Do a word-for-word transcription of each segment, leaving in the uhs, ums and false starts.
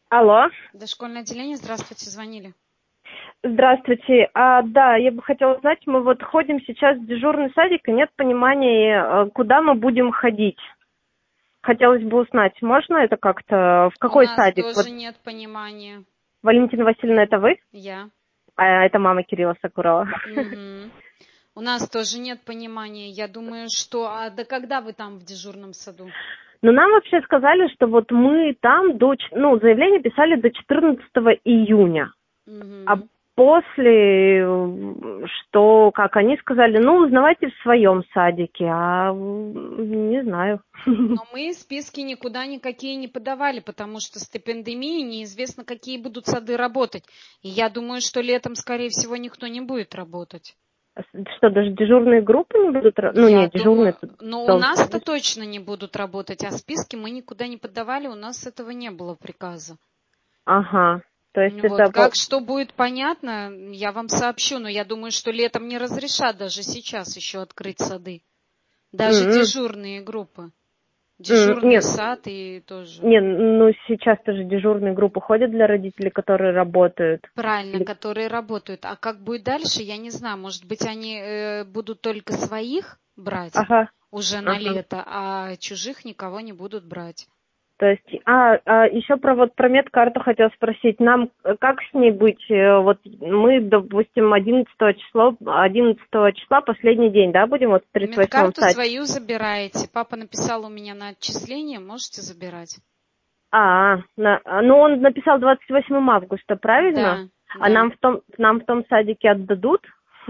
Алло. Дошкольное отделение, здравствуйте, звонили. Здравствуйте. А, да, я бы хотела узнать, мы вот ходим сейчас в дежурный садик, и нет понимания, куда мы будем ходить. Хотелось бы узнать, можно это как-то, в У какой нас садик? Вот, тоже нет понимания. Валентина Васильевна, это вы? Я. А это мама Кирилла Сакурова. Мгм. У нас тоже нет понимания. Я думаю, что... А до когда вы там в дежурном саду? Но нам вообще сказали, что вот мы там до... ч- Ну, заявление писали до четырнадцатого июня. А Мгм. после, э, что, как они сказали, ну, узнавайте в своем садике, а м, не знаю. Но мы списки никуда никакие не подавали, потому что с пандемией неизвестно, какие будут сады работать. И я думаю, что летом, скорее всего, никто не будет работать. Что, даже дежурные группы не будут... ра- Ну, Я нет, дежурные думаю, тут но у должны нас-то быть. точно не будут работать, а списки мы никуда не подавали, у нас этого не было приказа. Ага, то есть Вот, это... по- как что будет понятно, я вам сообщу, но я думаю, что летом не разрешат даже сейчас еще открыть сады. Даже М, дежурные группы. м, Дежурный Нет, сад и тоже. нет, ну, сейчас тоже дежурные группы ходят для родителей, которые работают. Правильно, Или- которые работают. А как будет дальше, я не знаю. Может быть, они э, будут только своих брать Ага, уже на ага. лето, а чужих никого не будут брать. То есть, а, а еще про вот про медкарту хотела спросить. Нам э, как с ней быть? Э, Вот мы, допустим, одиннадцатого числа, одиннадцатого числа последний день, да, будем вот в тридцать восьмом Медкарту садике? свою забираете. Папа написал у меня на отчисление, можете забирать. А, на, а, ну он написал двадцать восьмого августа, правильно? Да, А да. нам в том, нам в том садике отдадут?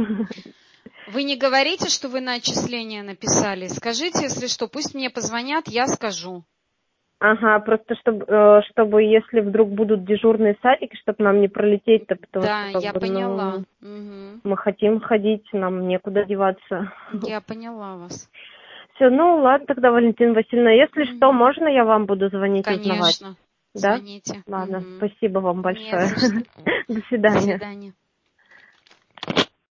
Вы не говорите, что вы на отчисление написали. Скажите, если что, пусть мне позвонят, я скажу. Ага, просто чтобы, э, чтобы если вдруг будут дежурные садики, чтобы нам не пролететь-то, потому Да, что как я бы, ну, поняла. Мгм. мы хотим ходить, нам некуда деваться. Я поняла вас. Все, ну ладно тогда, Валентина Васильевна, если что, Мгм. можно я вам буду звонить, узнавать? Конечно. Да? Звоните. Ладно, Мгм. спасибо вам Не большое. за что. До До свидания. свидания.